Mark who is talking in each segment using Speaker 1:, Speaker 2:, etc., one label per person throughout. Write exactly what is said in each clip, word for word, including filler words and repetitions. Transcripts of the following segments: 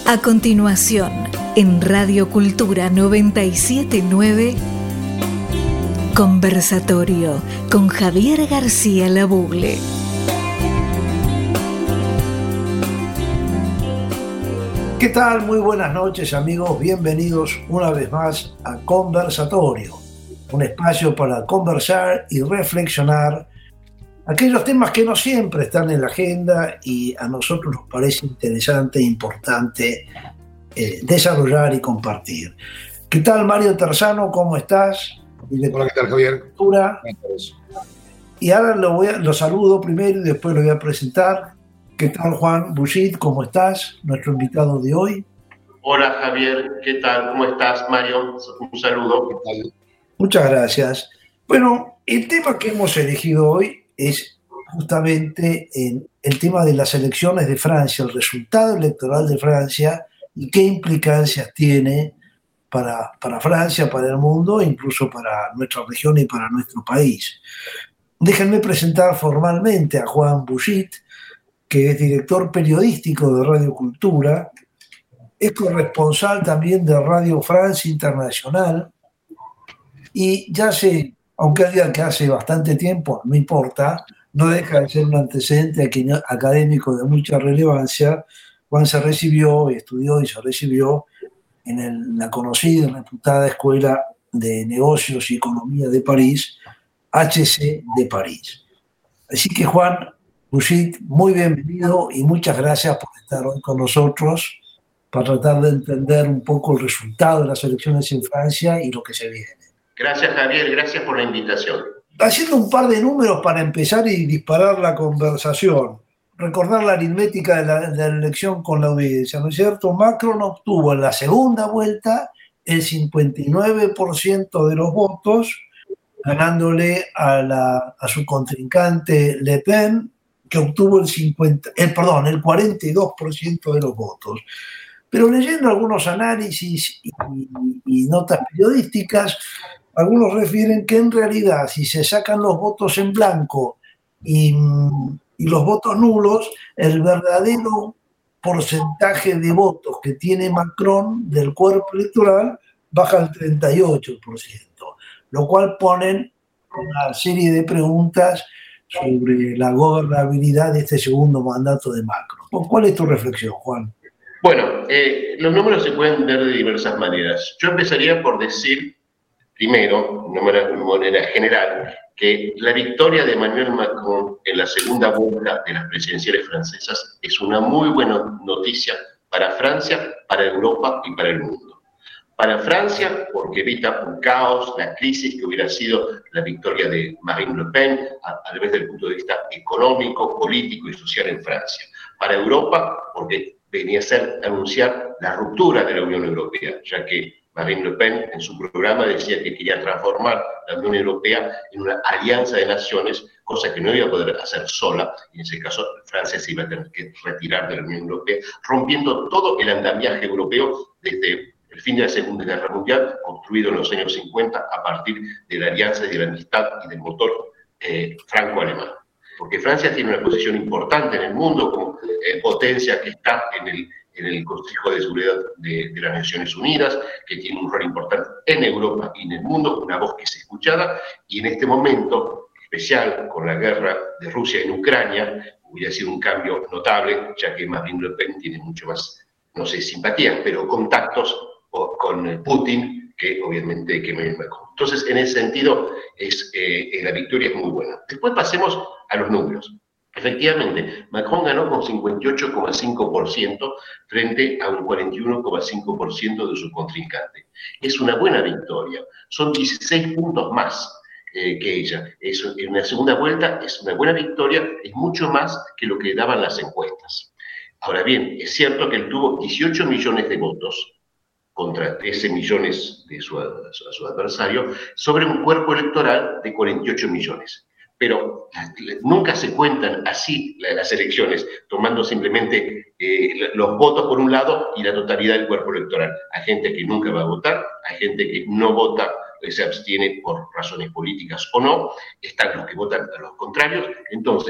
Speaker 1: A continuación, en Radio Cultura noventa y siete punto nueve, conversatorio con Javier García Labugle.
Speaker 2: ¿Qué tal? Muy buenas noches, amigos. Bienvenidos una vez más a Conversatorio, un espacio para conversar y reflexionar aquellos temas que no siempre están en la agenda y a nosotros nos parece interesante e importante eh, desarrollar y compartir. ¿Qué tal, Mario Terzano? ¿Cómo estás?
Speaker 3: Hola, ¿qué tal, Javier?
Speaker 2: Y ahora lo, voy a, lo saludo primero y después lo voy a presentar. ¿Qué tal, Juan Busit? ¿Cómo estás? Nuestro invitado de hoy.
Speaker 4: Hola, Javier. ¿Qué tal? ¿Cómo estás, Mario? Un saludo. ¿Qué tal?
Speaker 2: Muchas gracias. Bueno, el tema que hemos elegido hoy es justamente en el tema de las elecciones de Francia, el resultado electoral de Francia y qué implicancias tiene para, para Francia, para el mundo e incluso para nuestra región y para nuestro país. Déjenme presentar formalmente a Juan Busit, que es director periodístico de Radio Cultura, es corresponsal también de Radio France Internacional y ya hace, aunque diga que hace bastante tiempo, no importa, no deja de ser un antecedente académico de mucha relevancia. Juan se recibió, estudió y se recibió en el, la conocida y reputada Escuela de Negocios y Economía de París, H E C de París. Así que, Juan Busit, muy bienvenido y muchas gracias por estar hoy con nosotros para tratar de entender un poco el resultado de las elecciones en Francia y lo que se viene.
Speaker 4: Gracias, Javier, gracias por la invitación.
Speaker 2: Haciendo un par de números para empezar y disparar la conversación, recordar la aritmética de la, de la elección con la audiencia, ¿no es cierto? Macron obtuvo en la segunda vuelta el cincuenta y nueve por ciento de los votos, ganándole a, la, a su contrincante Le Pen, que obtuvo el, cincuenta, el, perdón, el cuarenta y dos por ciento de los votos. Pero leyendo algunos análisis y, y, y notas periodísticas, algunos refieren que en realidad si se sacan los votos en blanco y, y los votos nulos, el verdadero porcentaje de votos que tiene Macron del cuerpo electoral baja al treinta y ocho por ciento, lo cual ponen una serie de preguntas sobre la gobernabilidad de este segundo mandato de Macron. ¿Cuál es tu reflexión, Juan?
Speaker 4: Bueno, eh, los números se pueden ver de diversas maneras. Yo empezaría por decir, primero, de manera general, que la victoria de Emmanuel Macron en la segunda vuelta de las presidenciales francesas es una muy buena noticia para Francia, para Europa y para el mundo. Para Francia, porque evita un caos, la crisis que hubiera sido la victoria de Marine Le Pen, a, a través del punto de vista económico, político y social en Francia. Para Europa, porque venía a ser anunciar la ruptura de la Unión Europea, ya que Marine Le Pen en su programa decía que quería transformar la Unión Europea en una alianza de naciones, cosa que no iba a poder hacer sola, y en ese caso Francia se iba a tener que retirar de la Unión Europea, rompiendo todo el andamiaje europeo desde el fin de la Segunda Guerra Mundial, construido en los años cincuenta a partir de la alianza y de la amistad y del motor eh, franco-alemán. Porque Francia tiene una posición importante en el mundo como eh, potencia que está en el, en el Consejo de Seguridad de, de las Naciones Unidas, que tiene un rol importante en Europa y en el mundo, una voz que es escuchada, y en este momento especial con la guerra de Rusia en Ucrania, hubiera sido un cambio notable, ya que Marine Le Pen tiene mucho más, no sé, simpatías, pero contactos con Putin, que obviamente que Emmanuel Macron. Entonces, en ese sentido, es, eh, la victoria es muy buena. Después pasemos a los números. Efectivamente, Macron ganó con cincuenta y ocho coma cinco por ciento frente a un cuarenta y uno coma cinco por ciento de su contrincante. Es una buena victoria. Son dieciséis puntos más eh, que ella. Es, en una segunda vuelta es una buena victoria, es mucho más que lo que daban las encuestas. Ahora bien, es cierto que él tuvo dieciocho millones de votos, contra trece millones de su, a su adversario, sobre un cuerpo electoral de cuarenta y ocho millones. Pero nunca se cuentan así las elecciones, tomando simplemente eh, los votos por un lado y la totalidad del cuerpo electoral. Hay gente que nunca va a votar, hay gente que no vota, se abstiene por razones políticas o no, están los que votan a los contrarios. Entonces,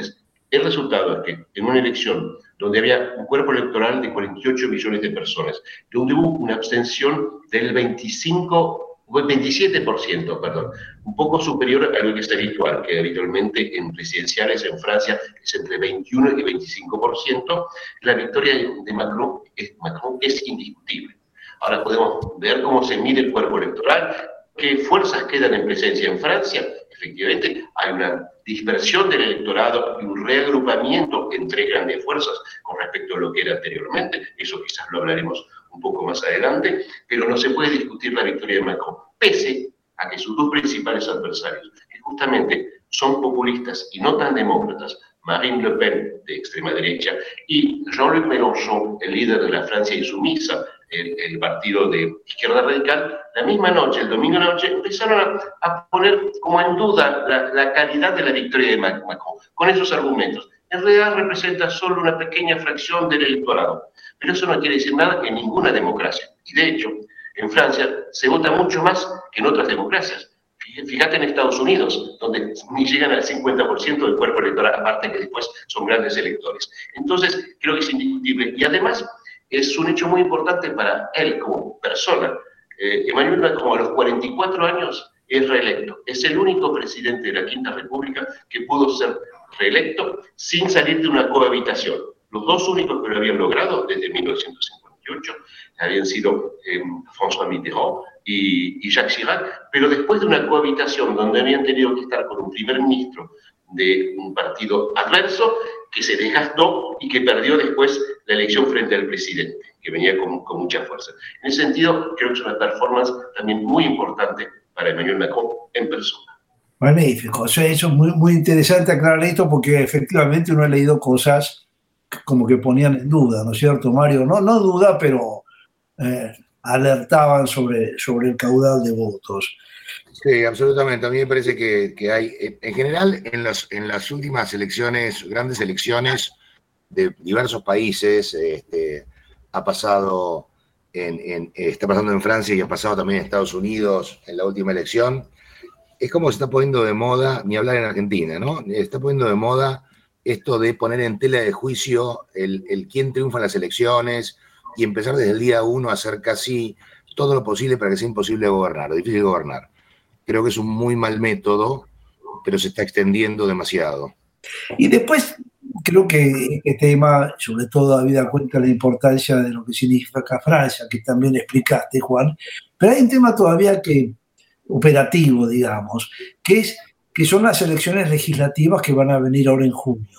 Speaker 4: El resultado es que en una elección donde había un cuerpo electoral de cuarenta y ocho millones de personas, donde hubo una abstención del veinticinco, veintisiete por ciento, perdón, un poco superior a lo que es habitual, que habitualmente en presidenciales en Francia es entre veintiuno y veinticinco por ciento, la victoria de Macron es, Macron es indiscutible. Ahora podemos ver cómo se mide el cuerpo electoral, qué fuerzas quedan en presencia en Francia. Efectivamente, hay una dispersión del electorado y un reagrupamiento entre grandes fuerzas con respecto a lo que era anteriormente. Eso quizás lo hablaremos un poco más adelante, pero no se puede discutir la victoria de Macron, pese a que sus dos principales adversarios, que justamente son populistas y no tan demócratas, Marine Le Pen, de extrema derecha, y Jean-Luc Mélenchon, el líder de la Francia insumisa, el, el partido de izquierda radical, la misma noche, el domingo noche, empezaron a, a poner como en duda la, la calidad de la victoria de Macron, con esos argumentos. En realidad representa solo una pequeña fracción del electorado, pero eso no quiere decir nada en ninguna democracia. Y de hecho, en Francia se vota mucho más que en otras democracias. Fíjate en Estados Unidos, donde ni llegan al cincuenta por ciento del cuerpo electoral, aparte que después son grandes electores. Entonces, creo que es indiscutible. Y además, es un hecho muy importante para él como persona. Eh, Emmanuel Macron, a los cuarenta y cuatro años, es reelecto. Es el único presidente de la Quinta República que pudo ser reelecto sin salir de una cohabitación. Los dos únicos que lo habían logrado desde mil novecientos cincuenta y ocho habían sido eh, François Mitterrand y, y Jacques Chirac, pero después de una cohabitación donde habían tenido que estar con un primer ministro de un partido adverso que se desgastó y que perdió después la elección frente al presidente, que venía con, con mucha fuerza. En ese sentido, creo que es una performance también muy importante para Emmanuel Macron en persona.
Speaker 2: Magnífico, o sea, eso es muy, muy interesante aclarar esto porque efectivamente uno ha leído cosas como que ponían en duda, ¿no es cierto, Mario? No, no duda, pero eh, alertaban sobre, sobre el caudal de votos.
Speaker 3: Sí, absolutamente. A mí me parece que, que hay, en general, en las, en las últimas elecciones, grandes elecciones de diversos países, este, ha pasado, en, en, está pasando en Francia y ha pasado también en Estados Unidos en la última elección. Es como se está poniendo de moda, ni hablar en Argentina, ¿no? Está poniendo de moda esto de poner en tela de juicio el, el quién triunfa en las elecciones y empezar desde el día uno a hacer casi todo lo posible para que sea imposible gobernar, o difícil gobernar. Creo que es un muy mal método, pero se está extendiendo demasiado.
Speaker 2: Y después, creo que este tema, sobre todo habida cuenta de la importancia de lo que significa Francia, que también explicaste, Juan, pero hay un tema todavía que operativo, digamos, que es que son las elecciones legislativas que van a venir ahora en junio.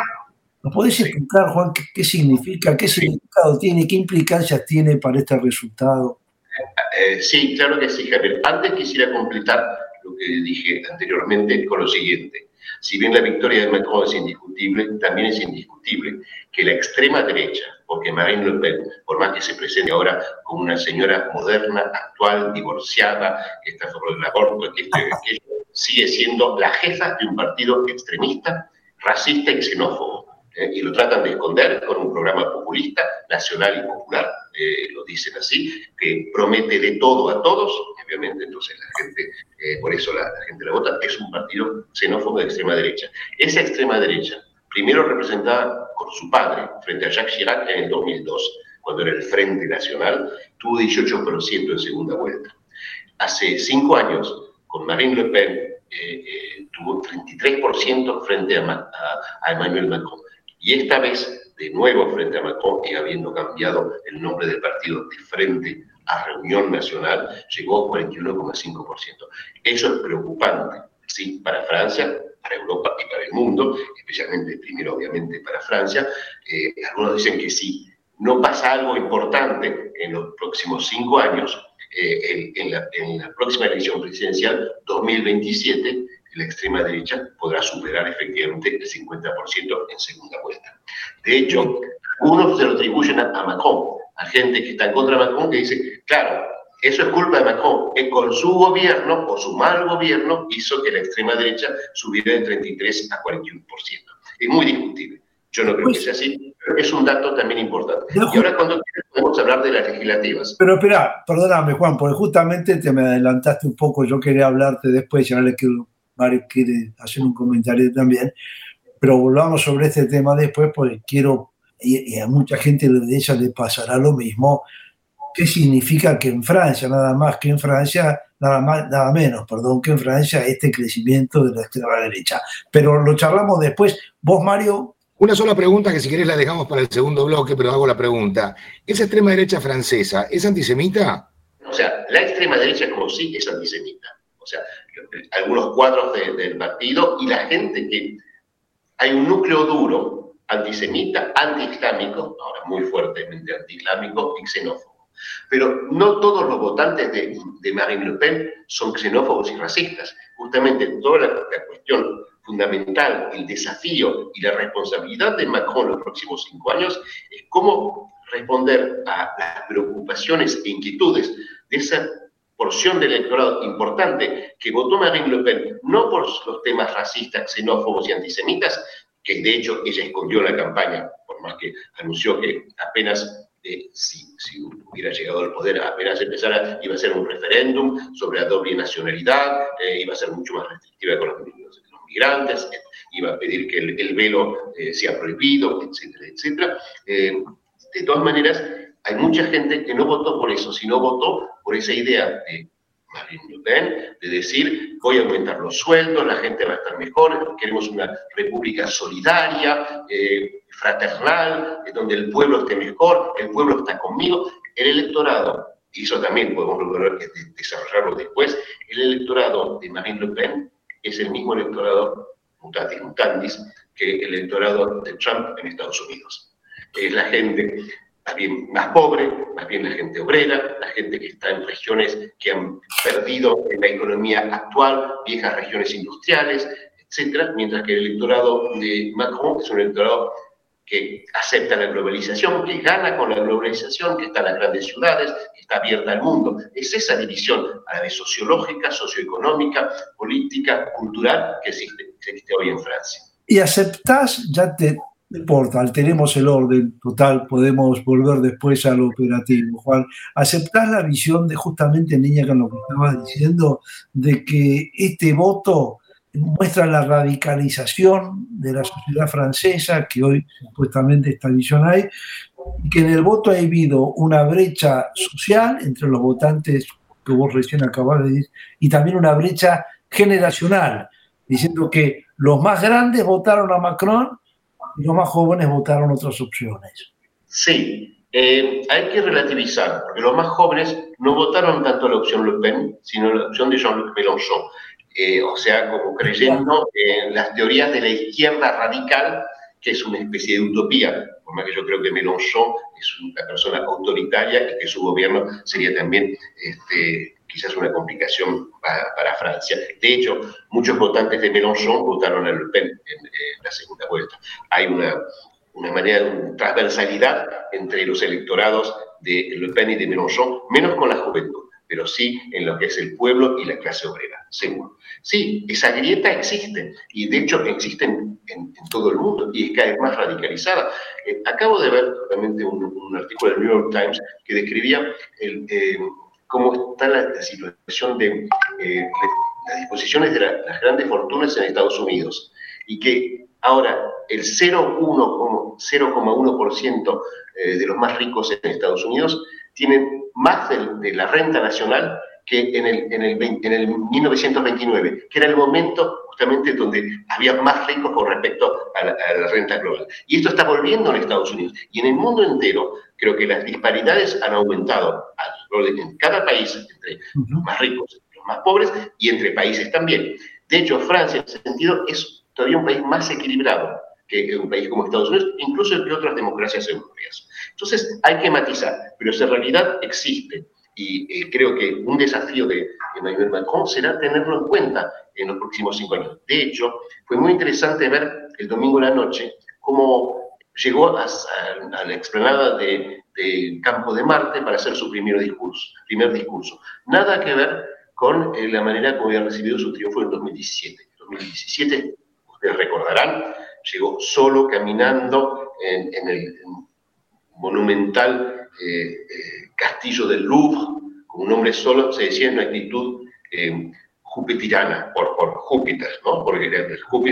Speaker 2: ¿Nos podés explicar, Juan, qué, qué significa, qué significado tiene, qué implicancias tiene para este resultado?
Speaker 4: Eh, sí, claro que sí, Javier. Antes quisiera completar lo que dije anteriormente con lo siguiente. Si bien la victoria de Macron es indiscutible, también es indiscutible que la extrema derecha, porque Marine Le Pen, por más que se presente ahora como una señora moderna, actual, divorciada, que está a favor del aborto, que, que sigue siendo la jefa de un partido extremista, racista y xenófobo. Eh, y lo tratan de esconder con un programa populista, nacional y popular, eh, lo dicen así, que promete de todo a todos, obviamente entonces la gente, eh, por eso la, la gente la vota, es un partido xenófobo de extrema derecha. Esa extrema derecha, primero representada por su padre, frente a Jacques Chirac en el dos mil dos, cuando era el Frente Nacional, tuvo dieciocho por ciento en segunda vuelta. Hace cinco años, con Marine Le Pen, eh, eh, tuvo treinta y tres por ciento frente a, a, a Emmanuel Macron. Y esta vez, de nuevo frente a Macron, y habiendo cambiado el nombre del partido de Frente a Reunión Nacional, llegó a cuarenta y uno coma cinco por ciento. Eso es preocupante, ¿sí? Para Francia, para Europa y para el mundo, especialmente primero, obviamente, para Francia. Eh, algunos dicen que si no pasa algo importante en los próximos cinco años, eh, en, en, la, en la próxima elección presidencial, dos mil veintisiete, la extrema derecha podrá superar efectivamente el cincuenta por ciento en segunda vuelta. De hecho, algunos se lo atribuyen a, a Macron, a gente que está en contra de Macron, que dice, claro, eso es culpa de Macron, que con su gobierno o su mal gobierno hizo que la extrema derecha subiera de treinta y tres a cuarenta y uno por ciento. Es muy discutible. Yo no creo que sea así, pero es un dato también importante. Y ahora cuando podemos hablar de las legislativas.
Speaker 2: Pero espera, perdóname, Juan, porque justamente te me adelantaste un poco, yo quería hablarte después, ya le quiero... Mario quiere hacer un comentario también, pero volvamos sobre este tema después, porque quiero, y, y a mucha gente de ella le pasará lo mismo. ¿Qué significa que en Francia, nada más que en Francia, nada más, nada menos, perdón, que en Francia, este crecimiento de la extrema derecha? Pero lo charlamos después. Vos, Mario.
Speaker 3: Una sola pregunta que si querés la dejamos para el segundo bloque, pero hago la pregunta. ¿Esa extrema derecha francesa es antisemita?
Speaker 4: O sea, la extrema derecha como sí es antisemita. O sea, algunos cuadros de, del partido y la gente que... Hay un núcleo duro antisemita, antiislámico, ahora muy fuertemente antiislámico y xenófobo. Pero no todos los votantes de, de Marine Le Pen son xenófobos y racistas. Justamente toda la, la cuestión fundamental, el desafío y la responsabilidad de Macron en los próximos cinco años es cómo responder a las preocupaciones e inquietudes de esa porción del electorado importante que votó Marine Le Pen, no por los temas racistas, xenófobos y antisemitas, que de hecho ella escondió en la campaña, por más que anunció que apenas... Eh, si, si hubiera llegado al poder, apenas empezara, iba a ser un referéndum sobre la doble nacionalidad, eh, iba a ser mucho más restrictiva con los, los, los migrantes, eh, iba a pedir que el, el velo eh, sea prohibido, etcétera, etcétera. Eh, de todas maneras, hay mucha gente que no votó por eso, sino votó por esa idea de Marine Le Pen, de decir, voy a aumentar los sueldos, la gente va a estar mejor, queremos una república solidaria, eh, fraternal, donde el pueblo esté mejor, el pueblo está conmigo. El electorado, y eso también podemos lograr desarrollarlo después, el electorado de Marine Le Pen es el mismo electorado, mutatis mutandis, que el electorado de Trump en Estados Unidos. Es la gente más bien más pobre, más bien la gente obrera, la gente que está en regiones que han perdido en la economía actual, viejas regiones industriales, etcétera, mientras que el electorado de Macron es un electorado que acepta la globalización, que gana con la globalización, que está en las grandes ciudades, que está abierta al mundo. Es esa división a la vez sociológica, socioeconómica, política, cultural que existe, que existe hoy en Francia.
Speaker 2: Y aceptás, ya te... No importa, alteremos el orden, total, podemos volver después al operativo, Juan. ¿Aceptás la visión de justamente, niña, con lo que estabas diciendo, de que este voto muestra la radicalización de la sociedad francesa, que hoy supuestamente esta visión hay, y que en el voto ha habido una brecha social entre los votantes que vos recién acabás de decir, y también una brecha generacional, diciendo que los más grandes votaron a Macron y los más jóvenes votaron otras opciones?
Speaker 4: Sí, eh, hay que relativizar, porque los más jóvenes no votaron tanto la opción Le Pen, sino la opción de Jean-Luc Mélenchon. Eh, o sea, como creyendo en las teorías de la izquierda radical, que es una especie de utopía, por más que yo creo que Mélenchon es una persona autoritaria y que su gobierno sería también este, quizás una complicación para, para Francia. De hecho, muchos votantes de Mélenchon votaron a Le Pen en, en la segunda vuelta. Hay una, una manera de una transversalidad entre los electorados de Le Pen y de Mélenchon, menos con la juventud, pero sí en lo que es el pueblo y la clase obrera, seguro. Sí, esa grieta existe, y de hecho existe en, en, en todo el mundo, y es cada vez más radicalizada. Eh, acabo de ver realmente un, un artículo del New York Times que describía el, eh, cómo está la, la situación de eh, las disposiciones de la, las grandes fortunas en Estados Unidos, y que ahora el cero coma uno por ciento eh, de los más ricos en Estados Unidos tienen más de, de la renta nacional que en el, en, el, en el mil novecientos veintinueve, que era el momento justamente donde había más ricos con respecto a la, a la renta global. Y esto está volviendo en Estados Unidos. Y en el mundo entero, creo que las disparidades han aumentado en cada país, entre los más ricos y los más pobres, y entre países también. De hecho, Francia, en ese sentido, es todavía un país más equilibrado que un país como Estados Unidos, incluso que otras democracias europeas. Entonces, hay que matizar, pero esa realidad existe. Y eh, creo que un desafío de Emmanuel Macron será tenerlo en cuenta en los próximos cinco años. De hecho, fue muy interesante ver el domingo en la noche cómo llegó a, a, a la explanada de, de Campo de Marte para hacer su primer discurso, primer discurso. Nada que ver con eh, la manera como había recibido su triunfo en dos mil diecisiete. En dos mil diecisiete, ustedes recordarán, llegó solo caminando en, en el en monumental eh, eh, castillo del Louvre, con un hombre solo, se decía en una actitud eh, jupiteriana, por, por Júpiter, ¿no? Porque Júpiter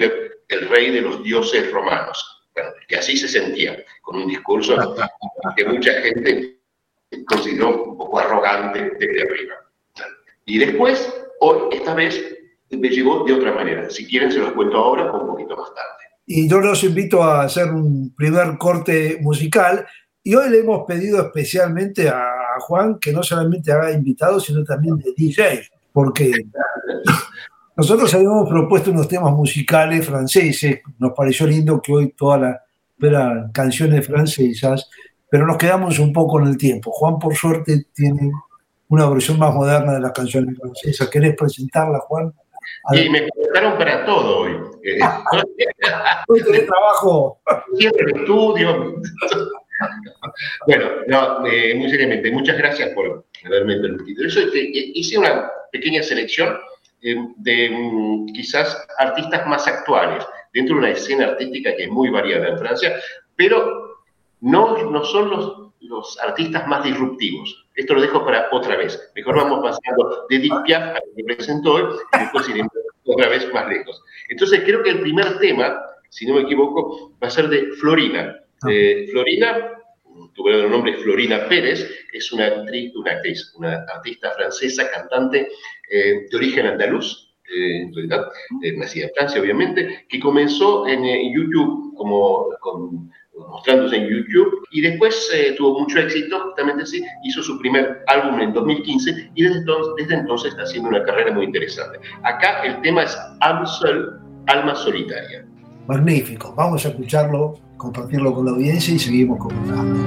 Speaker 4: el rey de los dioses romanos. Bueno, que así se sentía, con un discurso que mucha gente consideró un poco arrogante desde arriba. Y después, hoy, esta vez, me llegó de otra manera. Si quieren, se los cuento ahora o un poquito más tarde.
Speaker 2: Y yo los invito a hacer un primer corte musical. Y hoy le hemos pedido especialmente a Juan que no solamente haga invitados, sino también de D J, porque nosotros habíamos propuesto unos temas musicales franceses. Nos pareció lindo que hoy todas las eran canciones francesas, pero nos quedamos un poco en el tiempo. Juan, por suerte, tiene una versión más moderna de las canciones francesas. ¿Querés presentarla, Juan?
Speaker 4: Y me preguntaron para todo hoy.
Speaker 2: Hoy tenés trabajo.
Speaker 4: Siempre el estudio. Bueno, no, eh, muy seriamente, muchas gracias por haberme permitido. Eso, eh, hice una pequeña selección eh, de um, quizás artistas más actuales, dentro de una escena artística que es muy variada en Francia, pero no, no son los, los artistas más disruptivos. Esto lo dejo para otra vez. Mejor vamos pasando de Edith Piaf a lo que presentó hoy, y después iremos otra vez más lejos. Entonces creo que el primer tema, si no me equivoco, va a ser de Florina. Eh, Florina, tu verdadero nombre es Florina Pérez, es una actriz, una, actriz, una artista francesa, cantante eh, de origen andaluz, eh, en realidad, eh, nacida en Francia, obviamente, que comenzó en eh, YouTube, como, con, mostrándose en YouTube, y después eh, tuvo mucho éxito, justamente sí, hizo su primer álbum en dos mil quince, y desde entonces, desde entonces está haciendo una carrera muy interesante. Acá el tema es Âme seule, alma solitaria.
Speaker 2: Magnífico, vamos a escucharlo, compartirlo con la audiencia y seguimos comentando.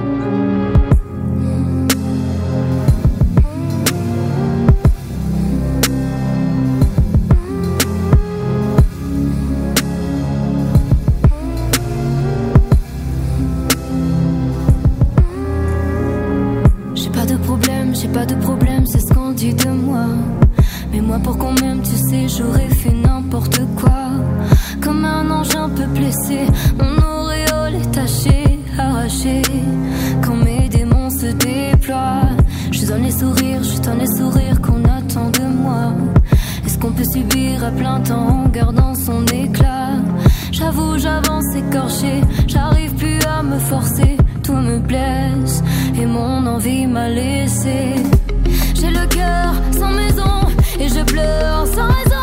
Speaker 5: J'ai pas de problème, j'ai pas de problème, c'est ce qu'on dit de moi. Mais moi pour qu'on m'aime, tu sais, j'aurais fait n'importe quoi. Comme un ange un peu blessé, mon auréole est tachée, arrachée. Quand mes démons se déploient, je donne les sourires, je donne les sourires qu'on attend de moi. Est-ce qu'on peut subir à plein temps en gardant son éclat? J'avoue, j'avance écorché, j'arrive plus à me forcer. Tout me blesse et mon envie m'a laissé. J'ai le cœur sans maison et je pleure sans raison.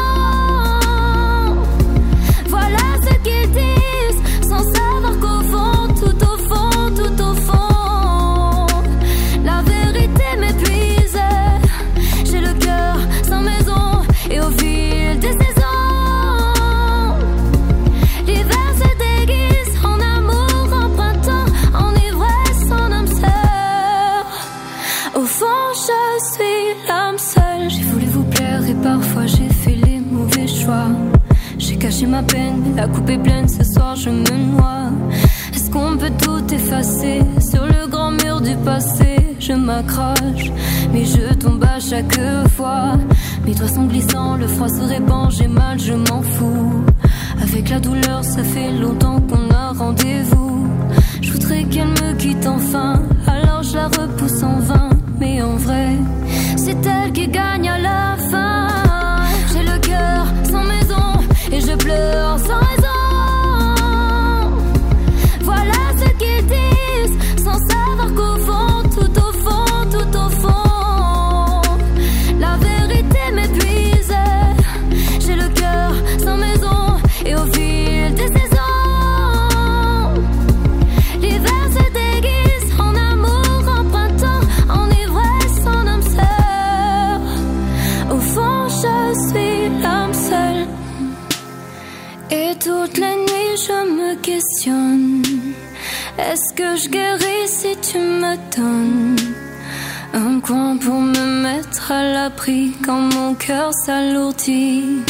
Speaker 5: Voilà ce qu'ils disent, sans savoir qu'au fond, tout au fond, tout au fond, la vérité m'épuise. J'ai le cœur sans maison et au fil des saisons, l'hiver se déguise en amour, en printemps, en ivresse, en âme sœur. Au fond, je suis l'âme seule. J'ai voulu vous plaire et parfois j'ai fait les mauvais choix. J'ai caché ma peine, la coupe est pleine, ce soir je me noie. Est-ce qu'on peut tout effacer sur le grand mur du passé? Je m'accroche, mais je tombe à chaque fois. Mes doigts sont glissants, le froid se répand, j'ai mal, je m'en fous. Avec la douleur, ça fait longtemps qu'on a rendez-vous. Je voudrais qu'elle me quitte enfin, alors je la repousse en vain. Mais en vrai, c'est elle qui gagne à la fin. J'ai le cœur sans maison et je pleure sans raison. Voilà ce qu'ils disent, sans savoir qu'au fond, tout au fond, tout au fond, la vérité m'épuise. J'ai le cœur sans maison et au fil des saisons, l'hiver se déguise en amour, en printemps, en ivresse, en âme sœur. Au fond, je suis l'âme seule. Et toutes les nuits je me questionne, est-ce que je guéris si tu me donnes un coin pour me mettre à l'abri quand mon cœur s'alourdit?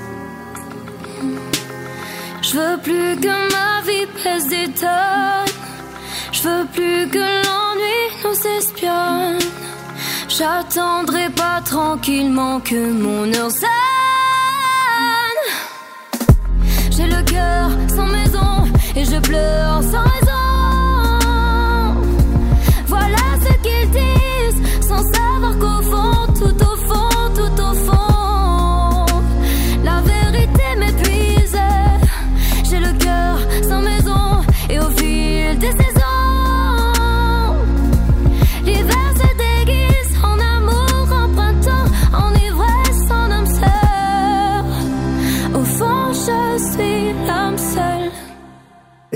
Speaker 5: Je veux plus que ma vie pèse des tonnes, je veux plus que l'ennui nous espionne. J'attendrai pas tranquillement que mon heure sonne. J'ai le cœur sans maison et je pleure sans raison. Voilà ce qu'ils disent, sans savoir qu'au fond, tout au fond, tout au fond, la vérité m'épuise.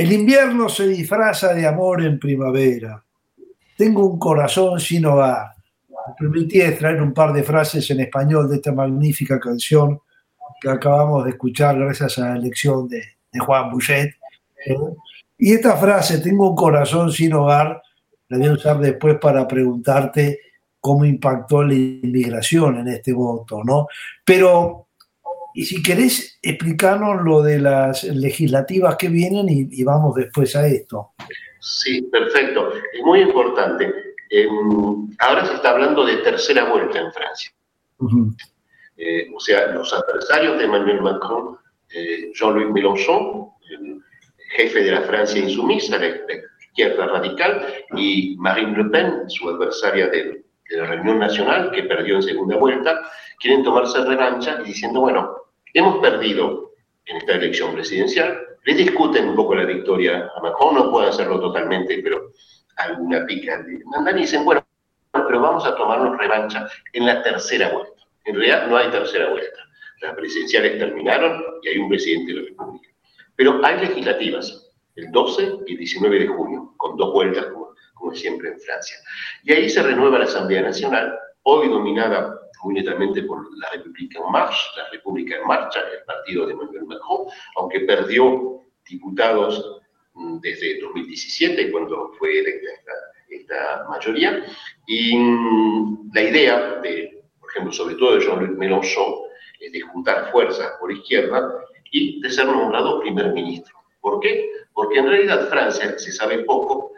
Speaker 2: El invierno se disfraza de amor en primavera. Tengo un corazón sin hogar. Me permití extraer un par de frases en español de esta magnífica canción que acabamos de escuchar gracias a la elección de, de Juan Buchet. ¿eh? Y esta frase, tengo un corazón sin hogar, la voy a usar después para preguntarte cómo impactó la inmigración en este voto, ¿no? Pero, y si querés, explicarnos lo de las legislativas que vienen y, y vamos después a esto.
Speaker 4: Sí, perfecto. Es muy importante. Eh, ahora se está hablando de tercera vuelta en Francia. Uh-huh. Eh, o sea, los adversarios de Emmanuel Macron, eh, Jean-Luc Mélenchon, el jefe de la Francia insumisa, la, la izquierda radical, y Marine Le Pen, su adversaria de, de la Reunión Nacional, que perdió en segunda vuelta, quieren tomarse revancha y diciendo, bueno, hemos perdido en esta elección presidencial, le discuten un poco la victoria a Macron, no pueden hacerlo totalmente, pero alguna pica mandan y dicen, bueno, pero vamos a tomarnos revancha en la tercera vuelta. En realidad no hay tercera vuelta. Las presidenciales terminaron y hay un presidente de la República. Pero hay legislativas, el doce y el diecinueve de junio, con dos vueltas, como, como siempre en Francia. Y ahí se renueva la Asamblea Nacional, hoy dominada muy netamente por la República en Marcha, la República en Marcha, el partido de Emmanuel Macron, aunque perdió diputados desde dos mil diecisiete, cuando fue electa esta, esta mayoría. Y la idea de por ejemplo, sobre todo de Jean-Luc Mélenchon, de juntar fuerzas por izquierda y de ser nombrado primer ministro. ¿Por qué? Porque en realidad Francia, se sabe poco,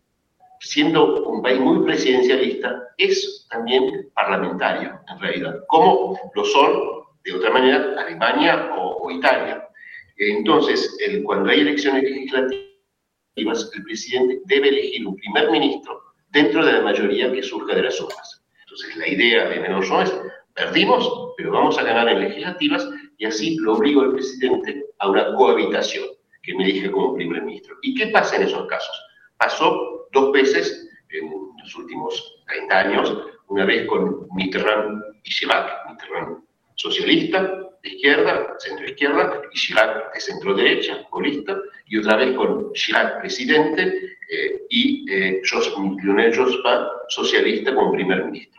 Speaker 4: siendo un país muy presidencialista, es también parlamentario, en realidad, como lo son, de otra manera, Alemania o, o Italia. Entonces, el, cuando hay elecciones legislativas, el presidente debe elegir un primer ministro dentro de la mayoría que surja de las urnas. Entonces, la idea de Mélenchon es, perdimos, pero vamos a ganar en legislativas, y así lo obligo al presidente a una cohabitación, que me elija como primer ministro. ¿Y qué pasa en esos casos? Pasó dos veces en los últimos treinta años, una vez con Mitterrand y Chirac, Mitterrand socialista, de izquierda, centro-izquierda, y Chirac de centro-derecha, golista, y otra vez con Chirac presidente eh, y eh, Lionel Jospin, socialista, como primer ministro.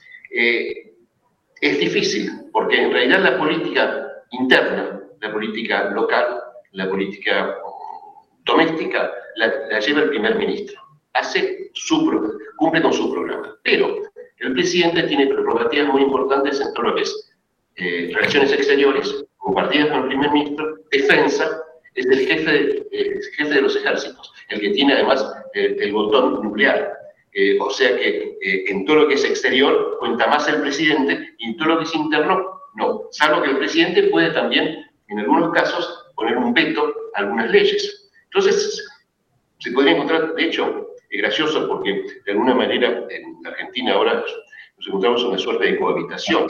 Speaker 4: Eh, es difícil, porque en realidad la política interna, la política local, la política doméstica, la, la lleva el primer ministro. Hace su, cumple con su programa. Pero el presidente tiene prerrogativas muy importantes en todo lo que es eh, relaciones exteriores, compartidas con el primer ministro, defensa, es el jefe de, eh, el jefe de los ejércitos, el que tiene además eh, el botón nuclear. Eh, o sea que eh, en todo lo que es exterior cuenta más el presidente y en todo lo que es interno no, salvo que el presidente puede también, en algunos casos, poner un veto a algunas leyes. Entonces, se podría encontrar, de hecho, es gracioso porque de alguna manera en Argentina ahora nos encontramos una suerte de cohabitación.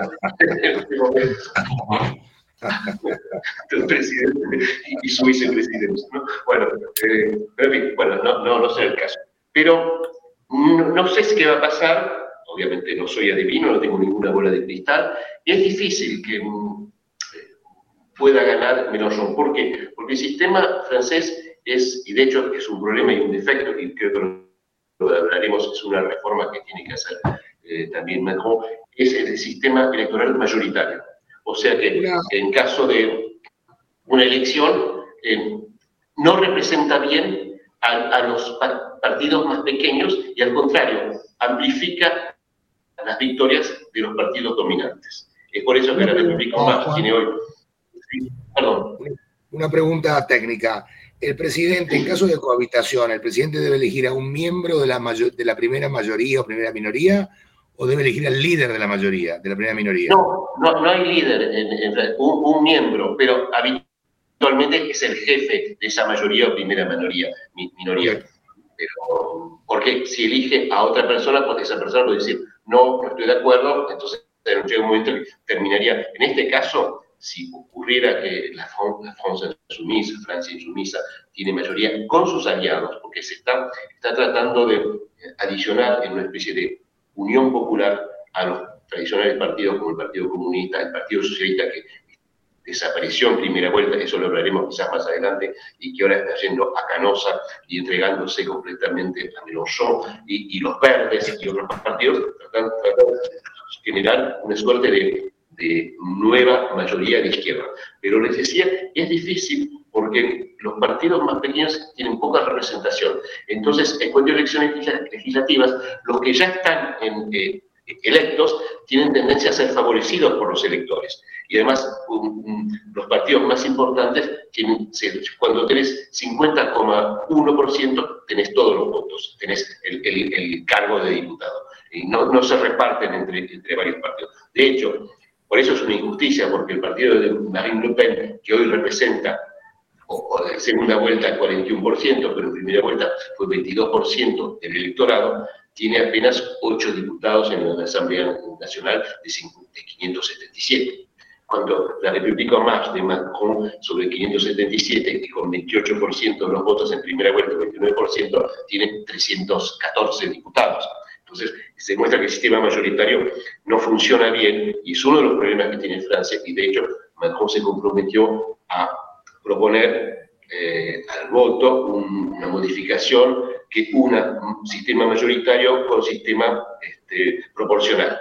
Speaker 4: El presidente y su vicepresidente, ¿no? Bueno, eh, pero en fin, bueno, no, no, no sé el caso. Pero no, no sé qué va a pasar, obviamente no soy adivino, no tengo ninguna bola de cristal, y es difícil que mm, pueda ganar Mélenchon. ¿Por qué? Porque el sistema francés es, y de hecho es un problema y un defecto, y creo que lo hablaremos, es una reforma que tiene que hacer eh, también Macron, es el sistema electoral mayoritario. O sea que en caso de una elección, eh, no representa bien a, a los partidos más pequeños y al contrario, amplifica las victorias de los partidos dominantes. Es por eso que la República Más tiene hoy... Sí, perdón.
Speaker 3: Una pregunta técnica. El presidente, en caso de cohabitación, ¿el presidente debe elegir a un miembro de la, mayor, de la primera mayoría o primera minoría o debe elegir al líder de la mayoría, de la primera minoría?
Speaker 4: No, no, no hay líder, en, en, un, un miembro, pero habitualmente es el jefe de esa mayoría o primera minoría. minoría. Okay. Pero, porque si elige a otra persona, pues esa persona puede decir, no, no estoy de acuerdo, entonces llega un momento que terminaría. En este caso, si ocurriera que la, la Francia insumisa, Francia insumisa tiene mayoría con sus aliados, porque se está, está tratando de adicionar en una especie de unión popular a los tradicionales partidos como el Partido Comunista, el Partido Socialista, que desapareció en primera vuelta, eso lo hablaremos quizás más adelante, y que ahora está yendo a Canosa y entregándose completamente a Mélenchon y, y los Verdes y otros partidos, tratando, tratando de generar una suerte de, de nueva mayoría de izquierda. Pero les decía, es difícil porque los partidos más pequeños tienen poca representación. Entonces, en cuanto a elecciones legislativas, los que ya están en, eh, electos tienen tendencia a ser favorecidos por los electores. Y además, um, um, los partidos más importantes, tienen, cuando tenés cincuenta coma uno por ciento, tenés todos los votos, tenés el, el, el cargo de diputado. Y no, no se reparten entre, entre varios partidos. De hecho, por eso es una injusticia, porque el partido de Marine Le Pen, que hoy representa, o, o de segunda vuelta, cuarenta y uno por ciento, pero en primera vuelta fue veintidós por ciento del electorado, tiene apenas ocho diputados en la Asamblea Nacional de quinientos setenta y siete. Cuando la República En Marche de Macron sobre quinientos setenta y siete, y con veintiocho por ciento de los votos en primera vuelta, veintinueve por ciento, tiene trescientos catorce diputados. Entonces, se demuestra que el sistema mayoritario no funciona bien, y es uno de los problemas que tiene Francia, y de hecho Macron se comprometió a proponer eh, al voto un, una modificación que una un sistema mayoritario con sistema este, proporcional.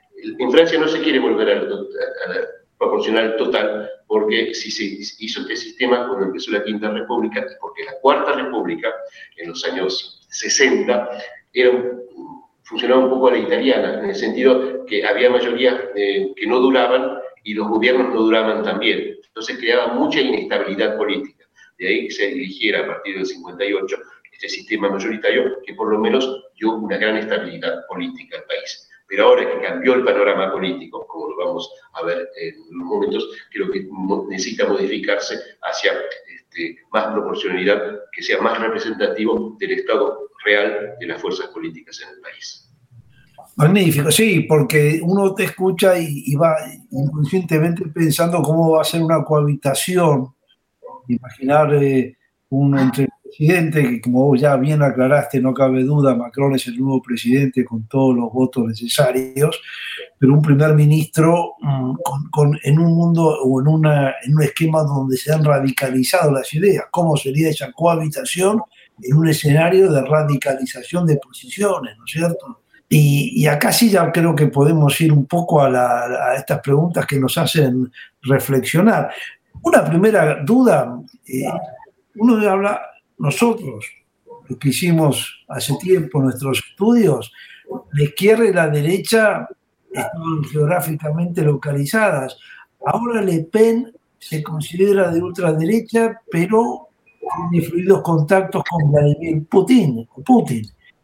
Speaker 4: En Francia no se quiere volver a la, a la proporcional total, porque si se hizo este sistema cuando empezó la Quinta República, porque la Cuarta República, en los años sesenta, era un, funcionaba un poco a la italiana, en el sentido que había mayorías eh, que no duraban y los gobiernos no duraban también. Entonces creaba mucha inestabilidad política. De ahí que se eligiera a partir del cincuenta y ocho este sistema mayoritario que por lo menos dio una gran estabilidad política al país. Pero ahora que cambió el panorama político, como lo vamos a ver en unos momentos, creo que necesita modificarse hacia este, más proporcionalidad, que sea más representativo del estado real de las fuerzas políticas en el país.
Speaker 2: Magnífico, sí, porque uno te escucha y, y va inconscientemente pensando cómo va a ser una cohabitación, imaginar eh, un entre el presidente, que como vos ya bien aclaraste, no cabe duda, Macron es el nuevo presidente con todos los votos necesarios, pero un primer ministro mmm, con, con, en un mundo o en, una, en un esquema donde se han radicalizado las ideas. ¿Cómo sería esa cohabitación en un escenario de radicalización de posiciones, ¿no es cierto? Y, y acá sí ya creo que podemos ir un poco a, la, a estas preguntas que nos hacen reflexionar. Una primera duda, eh, uno habla, nosotros, lo que hicimos hace tiempo, nuestros estudios, la izquierda y la derecha estaban geográficamente localizadas. Ahora Le Pen se considera de ultraderecha, pero tiene fluidos contactos con Vladimir Putin, Putin.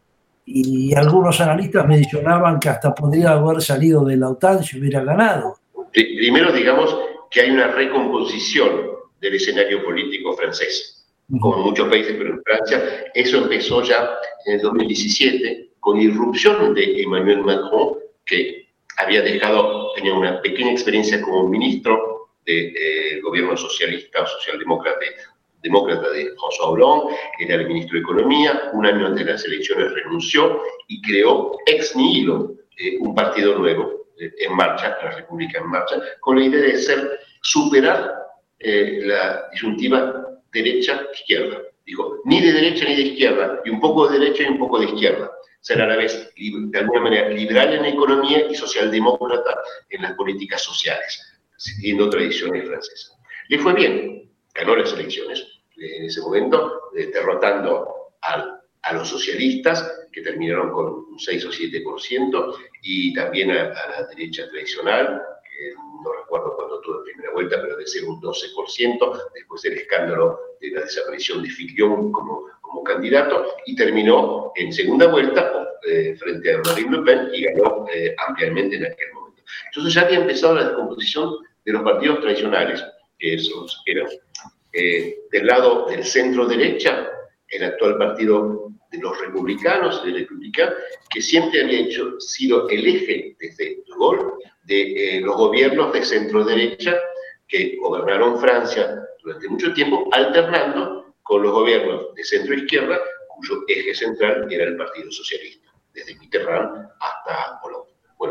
Speaker 2: Y algunos analistas mencionaban que hasta podría haber salido de la OTAN si hubiera ganado.
Speaker 4: Primero, digamos que hay una recomposición del escenario político francés, como en muchos países, pero en Francia eso empezó ya en el dos mil diecisiete con la irrupción de Emmanuel Macron, que había dejado, tenía una pequeña experiencia como ministro del de, eh, gobierno socialista o socialdemócrata demócrata de François Hollande, era el ministro de Economía. Un año antes de las elecciones renunció y creó ex nihilo eh, un partido nuevo, eh, En Marcha, la República En Marcha, con la idea de ser, superar eh, la disyuntiva derecha-izquierda. Dijo, ni de derecha ni de izquierda, y un poco de derecha y un poco de izquierda. Ser a la vez, de alguna manera, liberal en la economía y socialdemócrata en las políticas sociales, siguiendo tradiciones francesas. Le fue bien, ganó las elecciones en ese momento, eh, derrotando a, a los socialistas, que terminaron con un seis o siete por ciento, y también a, a la derecha tradicional, que no recuerdo cuándo tuvo en primera vuelta, pero de ser un doce por ciento, después del escándalo de la desaparición de Fillon como, como candidato, y terminó en segunda vuelta eh, frente a Marine Le Pen y ganó eh, ampliamente en aquel momento. Entonces ya había empezado la descomposición de los partidos tradicionales, que esos eran eh, del lado del centro-derecha, el actual partido de los republicanos, de República, que siempre había hecho, sido el eje desde De Gaulle de eh, los gobiernos de centro-derecha que gobernaron Francia durante mucho tiempo, alternando con los gobiernos de centro-izquierda, cuyo eje central era el Partido Socialista, desde Mitterrand hasta Hollande. Bueno,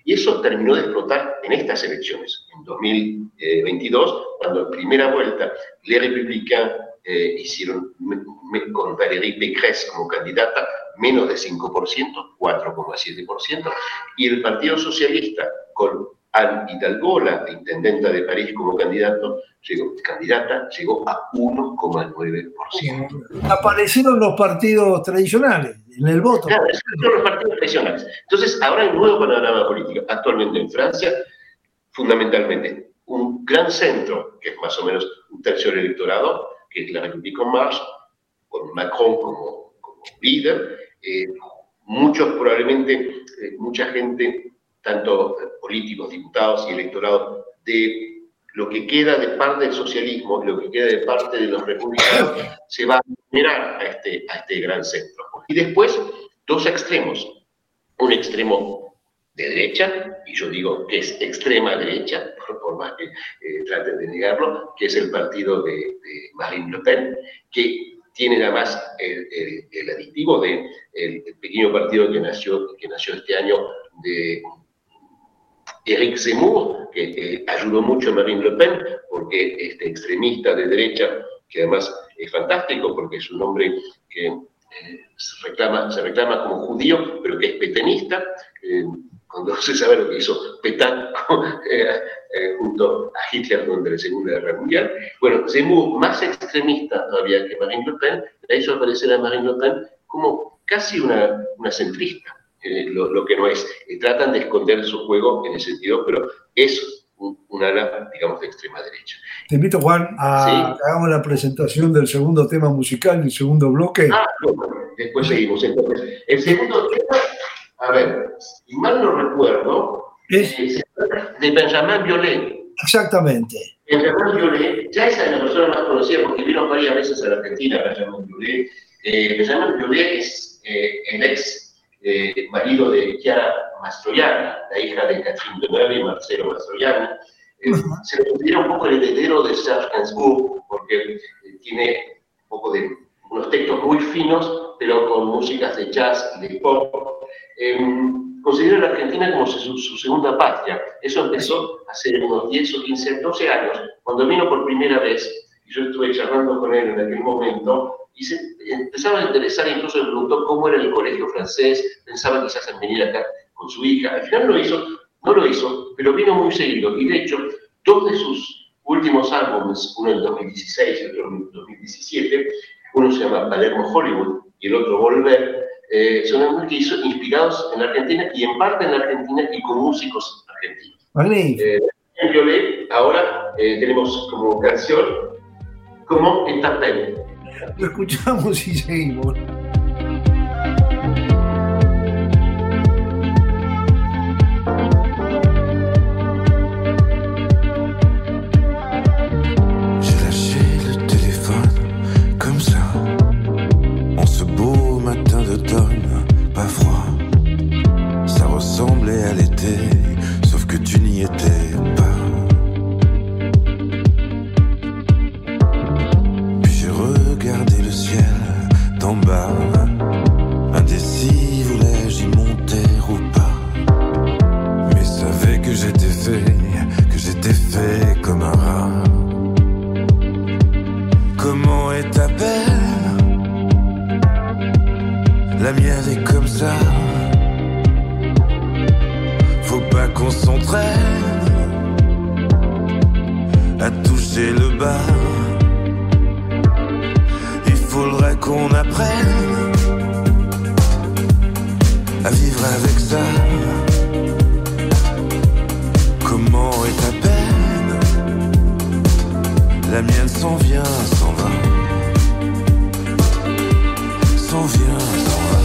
Speaker 4: Y eso terminó de explotar en estas elecciones, en dos mil veintidós, cuando en primera vuelta les Républicains eh, hicieron me, me, con Valérie Pécresse como candidata menos de cinco por ciento, cuatro coma siete por ciento, y el Partido Socialista con Anne Hidalgo, la intendenta de París, como candidato, llegó, candidata, llegó a uno coma nueve por ciento.
Speaker 2: Aparecieron los partidos tradicionales en el voto.
Speaker 4: Claro, son los partidos tradicionales. Entonces, ahora hay un nuevo panorama político. Actualmente en Francia, fundamentalmente, un gran centro, que es más o menos un tercio del electorado, que es la République en Marche, con Macron como, como líder. Eh, muchos, probablemente, eh, mucha gente, tanto políticos, diputados y electorado, de lo que queda de parte del socialismo, lo que queda de parte de los republicanos, se va a mirar a este, a este gran centro. Y después, dos extremos. Un extremo de derecha, y yo digo que es extrema derecha, por, por más que eh, traten de negarlo, que es el partido de, de Marine Le Pen, que tiene además el, el, el aditivo de el, el pequeño partido que nació, que nació este año de Éric Zemmour, que eh, ayudó mucho a Marine Le Pen, porque este extremista de derecha, que además es fantástico, porque es un hombre que eh, se, reclama, se reclama como judío, pero que es petenista, eh, cuando se sabe lo que hizo Petain eh, eh, junto a Hitler durante la Segunda Guerra Mundial. Bueno, Zemmour, más extremista todavía que Marine Le Pen, la hizo aparecer a Marine Le Pen como casi una, una centrista. Eh, lo, lo que no es. Eh, tratan de esconder su juego en ese sentido, pero es un, un ala, digamos, de extrema derecha.
Speaker 2: Te invito, Juan, a
Speaker 4: ¿Sí?
Speaker 2: que hagamos la presentación del segundo tema musical, el segundo bloque.
Speaker 4: Ah, bueno, después seguimos. Entonces, el segundo tema, a ver, si mal no recuerdo,
Speaker 2: es
Speaker 4: eh, de Benjamin Biolay.
Speaker 2: Exactamente.
Speaker 4: Benjamin Biolay, ya esa es la persona más conocida porque vino varias veces a la Argentina, Benjamin Biolay. Eh, Benjamin Biolay es eh, el ex Eh, marido de Chiara Mastroianni, la hija de Catherine Deneuve y Marcelo Mastroianni. Eh, uh-huh. Se le considera un poco el heredero de Serge Gainsbourg, porque eh, tiene un poco de unos textos muy finos, pero con músicas de jazz y de pop. Eh, considera a la Argentina como su, su segunda patria. Eso empezó hace unos diez o quince, doce años, cuando vino por primera vez, y yo estuve charlando con él en aquel momento, y se empezaba a interesar, incluso le preguntó cómo era el colegio francés, pensaba quizás en venir acá con su hija. Al final lo hizo, no lo hizo, pero vino muy seguido. Y de hecho, dos de sus últimos álbumes, uno en dos mil dieciséis y otro en dos mil diecisiete, uno se llama Palermo Hollywood y el otro Volver, eh, son álbumes que hizo inspirados en la Argentina y en parte en la Argentina y con músicos argentinos.
Speaker 2: Magnífico.
Speaker 4: Eh, en Violet, ahora eh, tenemos como canción como Etapel.
Speaker 2: Lo escuchamos y seguimos.
Speaker 6: J'ai lâché le téléphone comme ça, en ce beau matin d'automne, pas froid. Ça ressemblait à l'été, sauf que tu n'y étais pas. Regarder le ciel d'en bas, indécis, voulais-je y monter ou pas, mais savais que j'étais fait, que j'étais fait comme un rat. Comment est ta peine? La mienne est comme ça. Faut pas qu'on s'entraîne à toucher le bas. Faudrait qu'on apprenne à vivre avec ça. Comment est ta peine? La mienne s'en vient, s'en va. S'en vient, s'en va.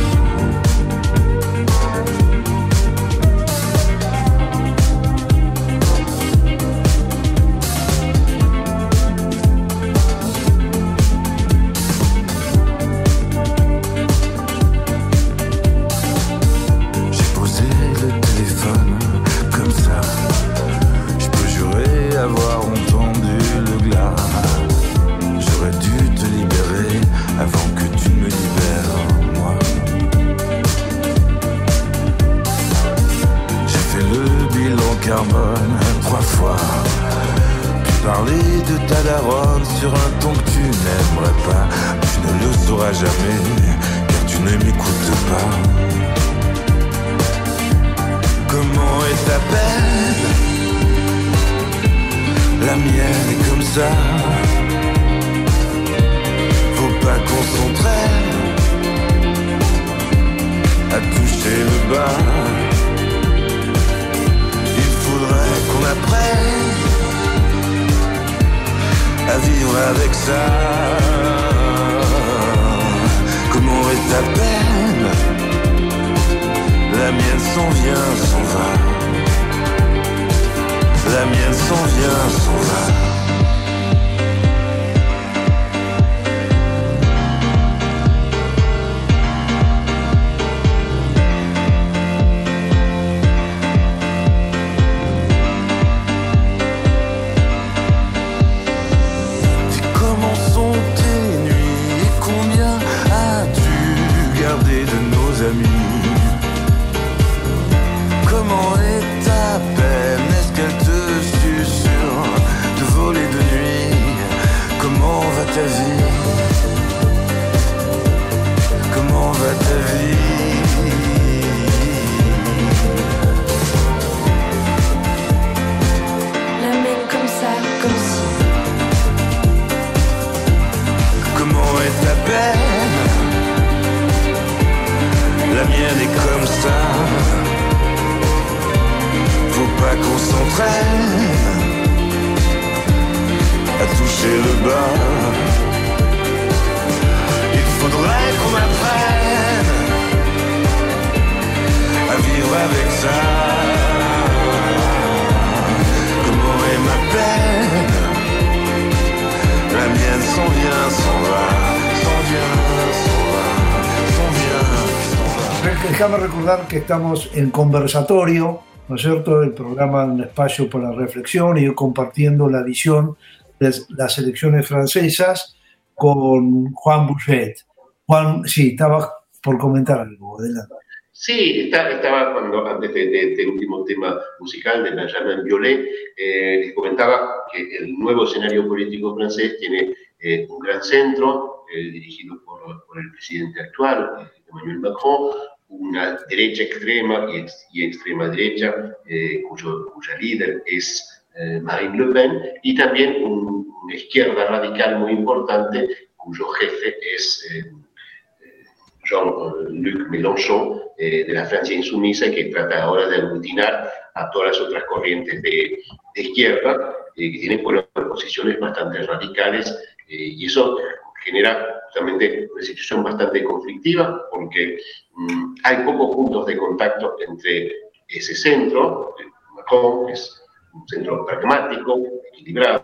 Speaker 6: Avoir entendu le glas, carbone trois fois. Puis parler de ta daronne sur un ton que tu n'aimerais pas. Tu ne le sauras jamais, car tu ne m'écoutes pas. Comment est ta peine? La mienne est comme ça. Faut pas qu'on s'entraîne à toucher le bas. Il faudrait qu'on apprenne à vivre avec ça. Comment est ta peine? La mienne s'en vient, s'en va. La mienne s'en vient, s'en va. Comment est ta peine? Est-ce qu'elle te susurre de voler de nuit? Comment va ta vie? Comment va ta vie?
Speaker 5: La mienne comme ça, comme si.
Speaker 6: Comment est ta peine? La mienne est comme ça. Faut pas qu'on s'entraîne à toucher le bas. Il faudrait qu'on apprenne à vivre avec ça. Comment est ma peine? La mienne s'en vient, s'en va, s'en vient, s'en va, s'en vient, s'en va.
Speaker 2: Déjame recordar que estamos en Conversatorio, ¿no es cierto? El programa, un espacio para reflexión, y yo compartiendo la visión de las elecciones francesas con Juan Bouchet. Juan, sí, estaba por comentar algo, adelante.
Speaker 4: Sí, está, estaba cuando, antes de, de, del último tema musical de Benjamin Biolay, eh, les comentaba que el nuevo escenario político francés tiene eh, un gran centro, eh, dirigido por, por el presidente actual, eh, Emmanuel Macron, una derecha extrema y, ex, y extrema derecha, eh, cuyo, cuya líder es eh, Marine Le Pen, y también un, una izquierda radical muy importante, cuyo jefe es eh, Jean-Luc Mélenchon, eh, de la Francia insumisa, que trata ahora de aglutinar a todas las otras corrientes de, de izquierda, eh, que tienen bueno, posiciones bastante radicales, eh, y eso genera justamente una situación bastante conflictiva, porque mmm, hay pocos puntos de contacto entre ese centro, Macron, que es un centro pragmático, equilibrado,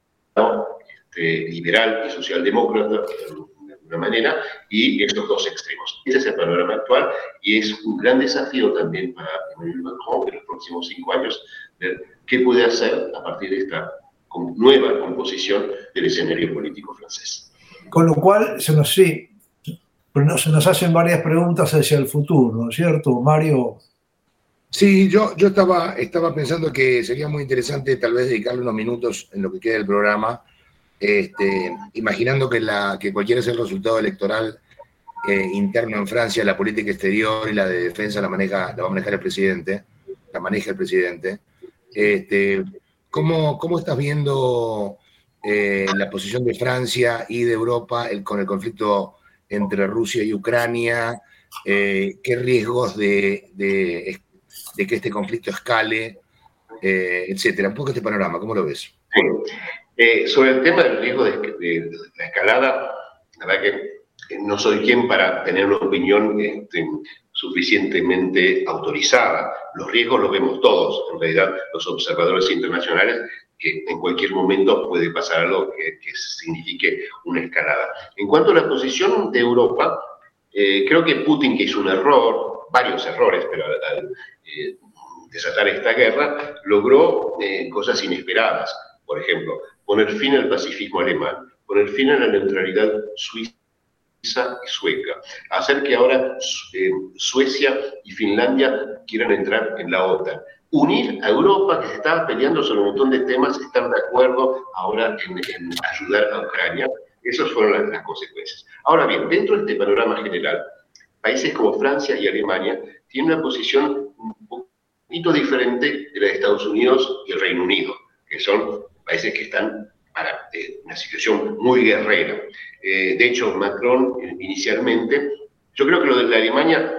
Speaker 4: este, liberal y socialdemócrata, de alguna manera, y estos dos extremos. Ese es el panorama actual, y es un gran desafío también para Emmanuel Macron en los próximos cinco años, ver qué puede hacer a partir de esta nueva composición del escenario político francés.
Speaker 2: Con lo cual, se nos, sí, se nos hacen varias preguntas hacia el futuro, ¿no es cierto, Mario?
Speaker 3: Sí, yo, yo estaba, estaba pensando que sería muy interesante tal vez dedicarle unos minutos en lo que queda del programa, este, imaginando que, la, que cualquiera sea el resultado electoral eh, interno en Francia, la política exterior y la de defensa la, maneja, la va a manejar el presidente, la maneja el presidente. Este, ¿cómo, ¿Cómo estás viendo eh, la posición de Francia y de Europa el, con el conflicto entre Rusia y Ucrania? Eh, ¿Qué riesgos de, de, de que este conflicto escale, eh, etcétera? Un poco este panorama, ¿cómo lo ves?
Speaker 4: Sí. Eh, sobre el tema del riesgo de, de, de la escalada, la verdad que no soy quien para tener una opinión este, suficientemente autorizada. Los riesgos los vemos todos, en realidad, los observadores internacionales, que en cualquier momento puede pasar algo que, que signifique una escalada. En cuanto a la posición de Europa, eh, creo que Putin, que hizo un error, varios errores, pero al, al eh, desatar esta guerra, logró eh, cosas inesperadas. Por ejemplo, poner fin al pacifismo alemán, poner fin a la neutralidad suiza y sueca, hacer que ahora eh, Suecia y Finlandia quieran entrar en la OTAN. Unir a Europa, que se estaba peleando sobre un montón de temas, estar de acuerdo ahora en, en ayudar a Ucrania. Esas fueron las, las consecuencias. Ahora bien, dentro de este panorama general, países como Francia y Alemania tienen una posición un poquito diferente de la de Estados Unidos y el Reino Unido, que son países que están para eh, una situación muy guerrera. Eh, de hecho, Macron eh, inicialmente, yo creo que lo de la Alemania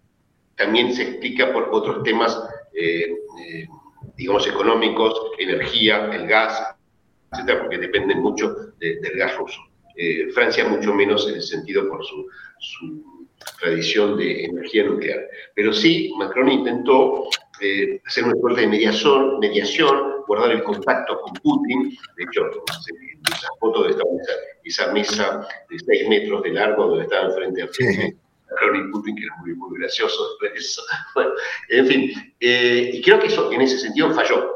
Speaker 4: también se explica por otros temas, eh, eh, digamos, económicos, energía, el gas, etcétera, porque dependen mucho de, del gas ruso. Eh, Francia mucho menos en el sentido por su, su tradición de energía nuclear. Pero sí, Macron intentó eh, hacer una suerte de mediación, mediación, guardar el contacto con Putin. De hecho, esa foto de esta mesa, esa mesa de seis metros de largo donde estaban frente a frente Macron y Putin, que era muy, muy gracioso eso. Bueno, en fin, eh, y creo que eso en ese sentido falló.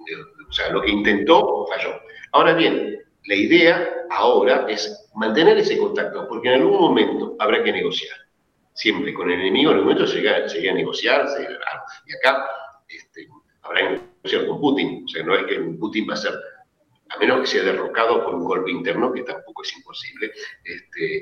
Speaker 4: O sea, lo que intentó falló. Ahora bien, la idea ahora es mantener ese contacto, porque en algún momento habrá que negociar. Siempre con el enemigo, en algún momento se llega, se llega a negociar, se llega a, y acá este, habrá que negociar con Putin. O sea, no es que Putin va a ser, a menos que sea derrocado por un golpe interno, que tampoco es imposible, este,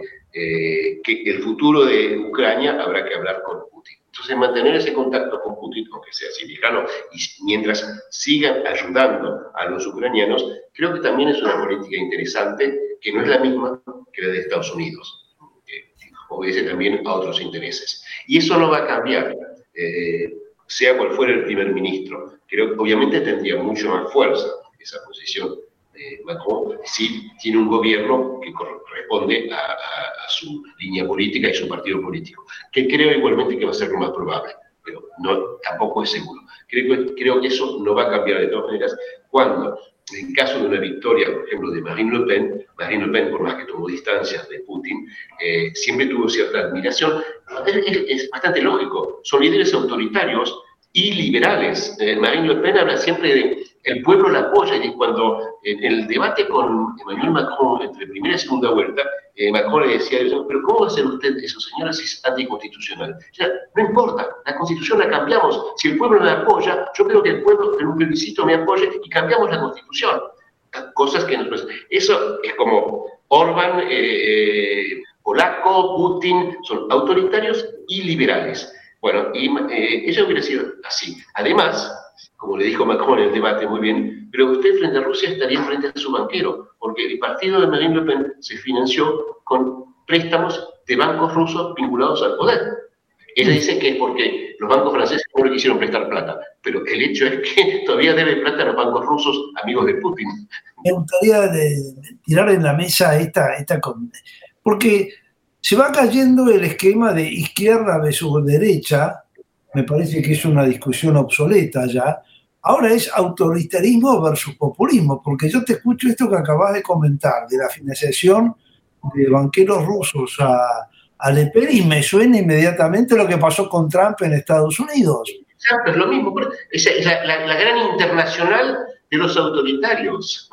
Speaker 4: eh, que el futuro de Ucrania habrá que hablar con Putin. Entonces, mantener ese contacto con Putin, aunque sea así lejano, y mientras sigan ayudando a los ucranianos, creo que también es una política interesante, que no es la misma que la de Estados Unidos, que obedece también a otros intereses. Y eso no va a cambiar, eh, sea cual fuera el primer ministro. Creo que obviamente tendría mucho más fuerza esa posición de Macron, si tiene un gobierno que corresponde a, a, a su línea política y su partido político, que creo igualmente que va a ser lo más probable, pero no, tampoco es seguro. Creo que, creo que eso no va a cambiar de todas maneras cuando, en caso de una victoria, por ejemplo, de Marine Le Pen, Marine Le Pen, por más que tomó distancias de Putin, eh, siempre tuvo cierta admiración. Es, es, es bastante lógico, son líderes autoritarios y liberales. Eh, Marine Le Pen habla siempre de el pueblo la apoya, y cuando en el debate con Emmanuel Macron entre primera y segunda vuelta, eh, Macron le decía, pero ¿cómo va a ser usted eso, señora, si es anticonstitucional? O sea, no importa, la constitución la cambiamos, si el pueblo la apoya, yo creo que el pueblo en un plebiscito me apoye y cambiamos la constitución. Cosas que nosotros... Eso es como Orbán, eh, polaco, Putin, son autoritarios y liberales. Bueno, y eh, ella hubiera sido así. Además, como le dijo Macron en el debate muy bien, pero usted frente a Rusia estaría frente a su banquero, porque el partido de Marine Le Pen se financió con préstamos de bancos rusos vinculados al poder. Ella dice que es porque los bancos franceses no le quisieron prestar plata, pero el hecho es que todavía deben plata a los bancos rusos, amigos de Putin.
Speaker 2: Me gustaría de, de tirar en la mesa esta, esta... Porque se va cayendo el esquema de izquierda versus derecha, me parece que es una discusión obsoleta ya. Ahora es autoritarismo versus populismo, porque yo te escucho esto que acabas de comentar, de la financiación de banqueros rusos a, a Le Pen, y me suena inmediatamente lo que pasó con Trump en Estados Unidos.
Speaker 4: Exacto, es lo mismo. Es la, la, la gran internacional de los autoritarios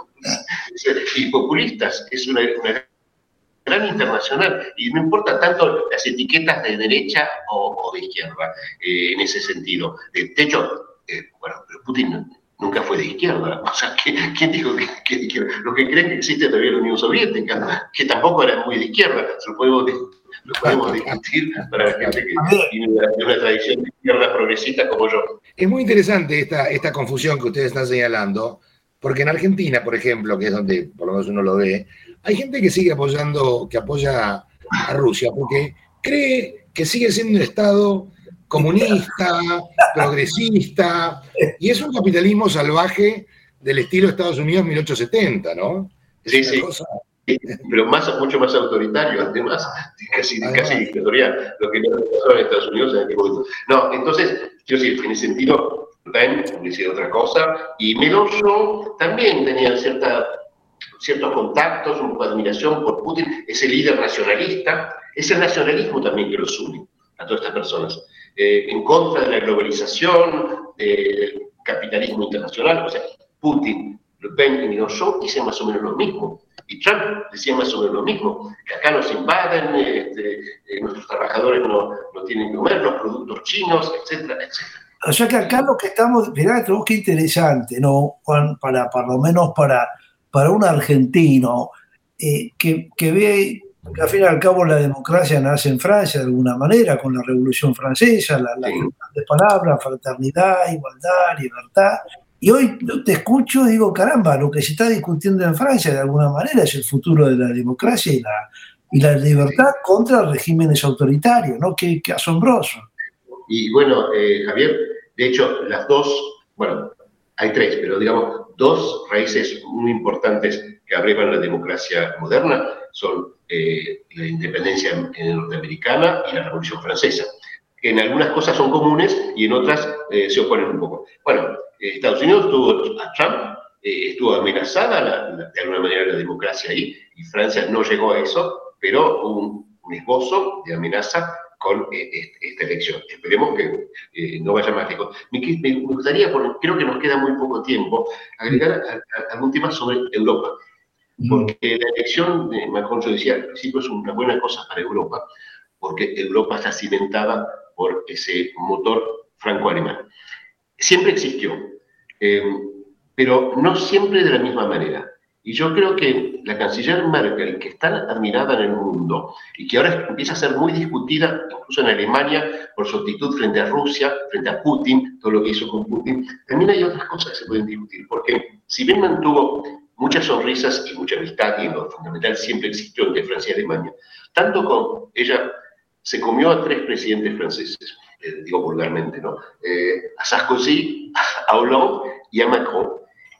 Speaker 4: y populistas. Es una, una gran internacional, y no importa tanto las etiquetas de derecha o, o de izquierda eh, en ese sentido. De, de hecho, eh, bueno, pero Putin nunca fue de izquierda. O sea, ¿quién dijo que, que de izquierda? Los que creen que existe todavía la Unión Soviética, que tampoco era muy de izquierda, se lo podemos, lo podemos discutir para la gente que tiene una, una tradición de izquierda progresista como yo.
Speaker 3: Es muy interesante esta, esta confusión que ustedes están señalando, porque en Argentina, por ejemplo, que es donde por lo menos uno lo ve, hay gente que sigue apoyando, que apoya a Rusia, porque cree que sigue siendo un Estado comunista, progresista, y es un capitalismo salvaje del estilo Estados Unidos mil ochocientos setenta, ¿no? Es
Speaker 4: sí, sí. Cosa... Pero más, mucho más autoritario, además, casi, casi dictatorial, lo que no pasó en Estados Unidos en aquel momento. No, entonces, quiero decir, en ese sentido, Ben decía otra cosa, y Mélenchon también tenía cierta, ciertos contactos, un poco de admiración por Putin, es el líder nacionalista, es el nacionalismo también que los une a todas estas personas, eh, en contra de la globalización, del capitalismo internacional. O sea, Putin, Le Pen y Mélenchon dicen más o menos lo mismo. Y Trump decía más o menos lo mismo, que acá nos invaden, este, eh, nuestros trabajadores no, no tienen que comer, los productos chinos, etcétera, etcétera.
Speaker 2: O sea que acá lo que estamos, mirá, qué interesante, ¿no, Juan? Para, para lo menos para, para un argentino eh, que, que ve que al fin y al cabo la democracia nace en Francia de alguna manera, con la Revolución Francesa, la, la
Speaker 4: Sí.
Speaker 2: de palabras, fraternidad, igualdad, libertad. Y hoy te escucho y digo, caramba, lo que se está discutiendo en Francia de alguna manera es el futuro de la democracia y la, y la libertad contra regímenes autoritarios, ¿no? Qué, qué asombroso.
Speaker 4: Y bueno, eh, Javier, de hecho, las dos, bueno, hay tres, pero digamos, dos raíces muy importantes que abrevan la democracia moderna son eh, la independencia norteamericana y la Revolución Francesa. En algunas cosas son comunes y en otras eh, se oponen un poco. Bueno, eh, Estados Unidos tuvo a Trump, eh, estuvo amenazada la, la, de alguna manera la democracia ahí, y Francia no llegó a eso, pero hubo un, un esbozo de amenaza con eh, esta elección. Esperemos que eh, no vaya más lejos. Me, me gustaría, porque creo que nos queda muy poco tiempo, agregar a, a, algún tema sobre Europa. Porque la elección de Macron, yo decía al principio, es una buena cosa para Europa, porque Europa está cimentada por ese motor franco-alemán. Siempre existió, eh, pero no siempre de la misma manera. Y yo creo que la canciller Merkel, que es tan admirada en el mundo y que ahora empieza a ser muy discutida, incluso en Alemania, por su actitud frente a Rusia, frente a Putin, todo lo que hizo con Putin, también hay otras cosas que se pueden discutir, porque si bien mantuvo muchas sonrisas y mucha amistad, y lo fundamental siempre existió entre Francia y Alemania, tanto con ella se comió a tres presidentes franceses, eh, digo vulgarmente, ¿no? Eh, a Sarkozy, a Hollande y a Macron.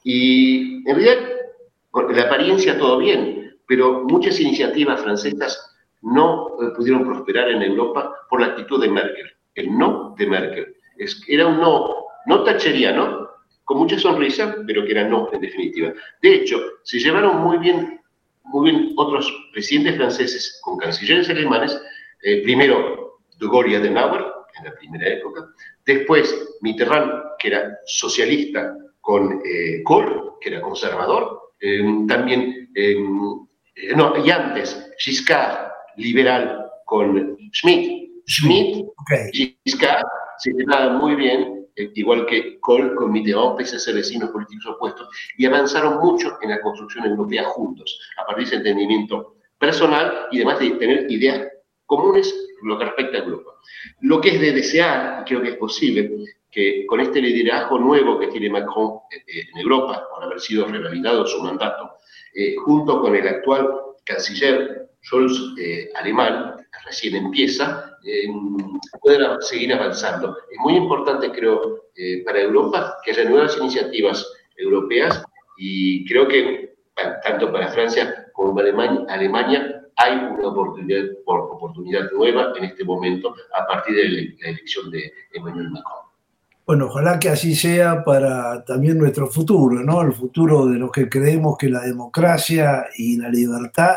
Speaker 4: Y en realidad, con la apariencia todo bien, pero muchas iniciativas francesas no eh, pudieron prosperar en Europa por la actitud de Merkel. El no de Merkel. Es, era un no, no thatcheriano, con mucha sonrisa, pero que era no en definitiva. De hecho, se llevaron muy bien, muy bien otros presidentes franceses con cancilleres alemanes, eh, primero de Gaulle y Adenauer, en la primera época, después Mitterrand, que era socialista, con eh, Kohl, que era conservador, eh, también, eh, no, y antes, Giscard, liberal, con Schmitt. Schmitt, okay. Giscard, se llevaban muy bien, eh, igual que Kohl con Mitterrand, pese a ser vecinos políticos opuestos, y avanzaron mucho en la construcción europea juntos, a partir de ese entendimiento personal y además de tener ideas comunes lo que respecta a Europa. Lo que es de desear, y creo que es posible, que con este liderazgo nuevo que tiene Macron eh, en Europa, por haber sido revalidado su mandato, eh, junto con el actual canciller Scholz, eh, alemán, que recién empieza, eh, puedan seguir avanzando. Es muy importante, creo, eh, para Europa que haya nuevas iniciativas europeas, y creo que tanto para Francia como para Alemania, Alemania hay una oportunidad, oportunidad nueva en este momento a partir de la elección de Emmanuel Macron.
Speaker 2: Bueno, ojalá que así sea para también nuestro futuro, ¿no? El futuro de los que creemos que la democracia y la libertad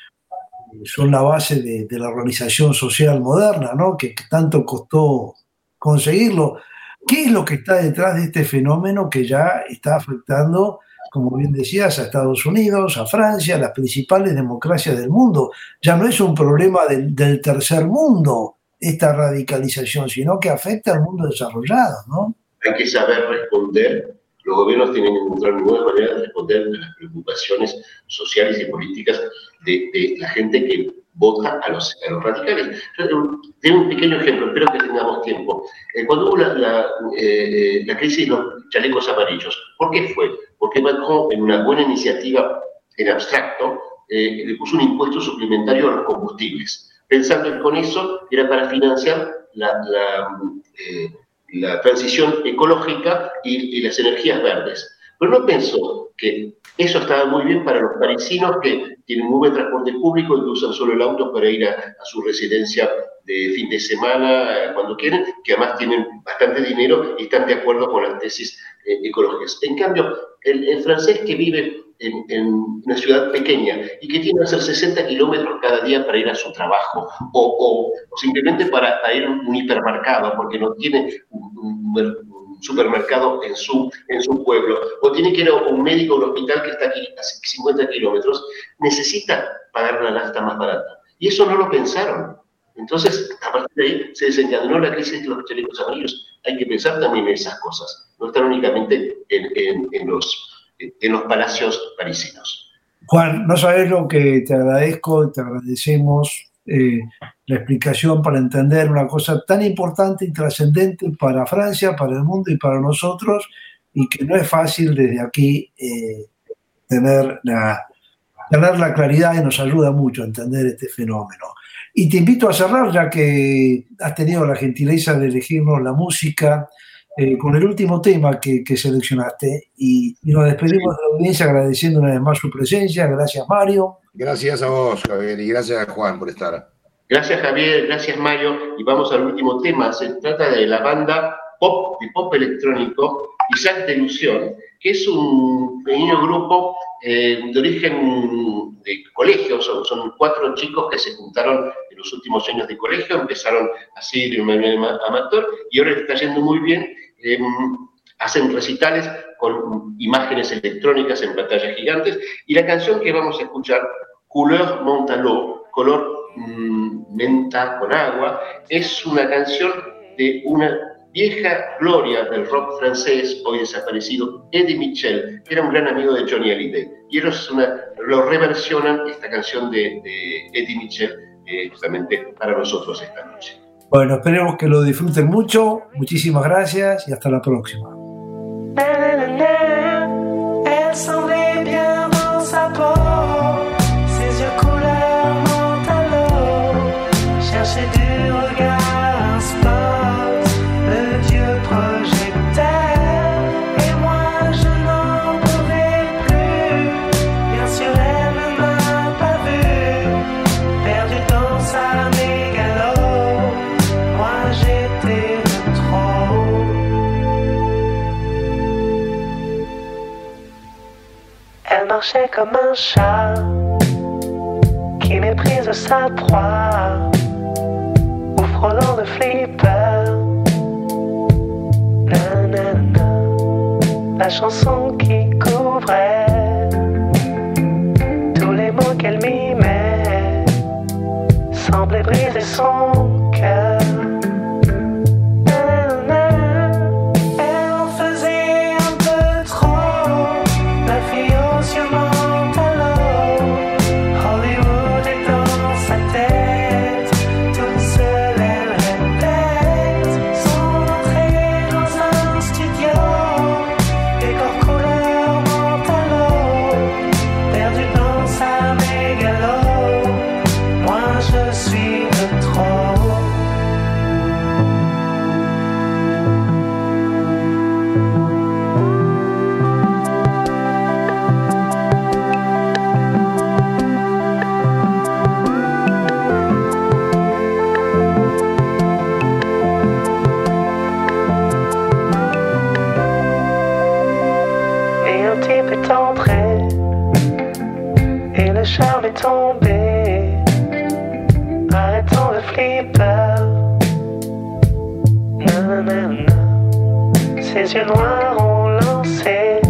Speaker 2: son la base de, de la organización social moderna, ¿no? Que, que tanto costó conseguirlo. ¿Qué es lo que está detrás de este fenómeno que ya está afectando, como bien decías, a Estados Unidos, a Francia, a las principales democracias del mundo? Ya no es un problema del, del tercer mundo, esta radicalización, sino que afecta al mundo desarrollado, ¿no?
Speaker 4: Hay que saber responder, los gobiernos tienen que encontrar nuevas maneras de responder a las preocupaciones sociales y políticas de, de la gente que vota a los, a los radicales. Yo tengo un pequeño ejemplo, espero que tengamos tiempo. Eh, cuando hubo la, la, eh, la crisis de los chalecos amarillos, ¿por qué fue? Porque Macron, en una buena iniciativa en abstracto, eh, le puso un impuesto suplementario a los combustibles, pensando que con eso era para financiar la, la, eh, la transición ecológica y, y las energías verdes. Pero no pensó que eso estaba muy bien para los parisinos que tienen muy buen transporte público y que usan solo el auto para ir a, a su residencia de fin de semana, cuando quieren, que además tienen bastante dinero y están de acuerdo con las tesis eh, ecológicas. En cambio, el, el francés que vive en, en una ciudad pequeña y que tiene que hacer sesenta kilómetros cada día para ir a su trabajo, o, o, o simplemente para, para ir a un hipermercado, porque no tiene un, un, un supermercado en su, en su pueblo, o tiene que ir a un médico o un hospital que está aquí a cincuenta kilómetros, necesita pagar una nafta más barata. Y eso no lo pensaron. Entonces, a partir de ahí se desencadenó la crisis de los chalecos amarillos. Hay que pensar también en esas cosas, no estar únicamente en, en, en, los, en los palacios parisinos.
Speaker 2: Juan, no sabes lo que te agradezco, te agradecemos eh, la explicación para entender una cosa tan importante y trascendente para Francia, para el mundo y para nosotros, y que no es fácil desde aquí eh, tener, la, tener la claridad, y nos ayuda mucho a entender este fenómeno. Y te invito a cerrar, ya que has tenido la gentileza de elegirnos la música, eh, con el último tema que, que seleccionaste, y, y nos despedimos de la audiencia agradeciendo una vez más su presencia. Gracias, Mario.
Speaker 3: Gracias a vos, Javier, y gracias a Juan por estar.
Speaker 4: Gracias, Javier, gracias, Mario, y vamos al último tema. Se trata de la banda pop, de pop electrónico, Isaac Delusión, que es un pequeño grupo eh, de origen de colegio. Son, son cuatro chicos que se juntaron en los últimos años de colegio, empezaron así de manera amateur, y ahora les está yendo muy bien. Eh, hacen recitales con imágenes electrónicas en pantallas gigantes, y la canción que vamos a escuchar, Couleur Montalot, color mmm, menta con agua, es una canción de una vieja gloria del rock francés, hoy desaparecido, Eddie Mitchell, que era un gran amigo de Johnny Hallyday, y ellos una, lo reversionan, esta canción de, de Eddie Mitchell, eh, justamente para nosotros esta noche.
Speaker 2: Bueno, esperemos que lo disfruten mucho. Muchísimas gracias y hasta la próxima.
Speaker 7: Elle semblait bien dans sa peau, ses yeux couleur mentalo, cherchait du regard un spot, le dieu projecteur, et moi je n'en pouvais plus, bien sûr elle ne m'a pas vu, perdu dans sa mégalo, moi j'étais de trop. Elle marchait comme un chat qui méprise sa proie, ou frôlant de flipper. Nanana, la chanson qui couvrait tous les mots qu'elle mimait semblait briser son cœur. Tombé, arrêtons le flipper. Nanana, ses yeux noirs ont lancé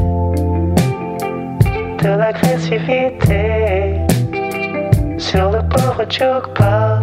Speaker 7: de l'agressivité sur le pauvre jukebox.